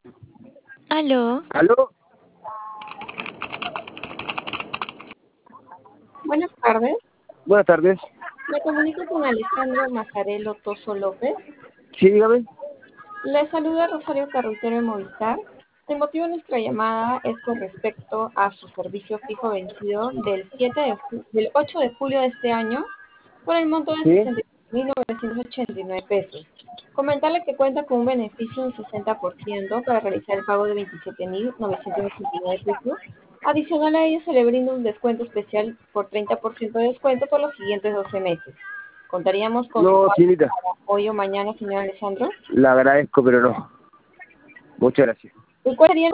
Aló, ¿Aló? Buenas tardes, Buenas tardes. me comunico con Alejandro Mazarelo Toso López. Sí, dígame. Le saluda Rosario Carretero de Movistar. El motivo de nuestra llamada es con respecto a su servicio fijo vencido del 8 de julio de este año por el monto de Sí. 60.989 pesos. Comentarle que cuenta con un beneficio del 60% para realizar el pago de 27.989 pesos. Adicional a ello, se le brinda un descuento especial por 30% de descuento por los siguientes 12 meses. ¿Contaríamos con su No, señorita. apoyo mañana, señor Alessandro? La agradezco, pero no. Muchas gracias. ¿Y cuál sería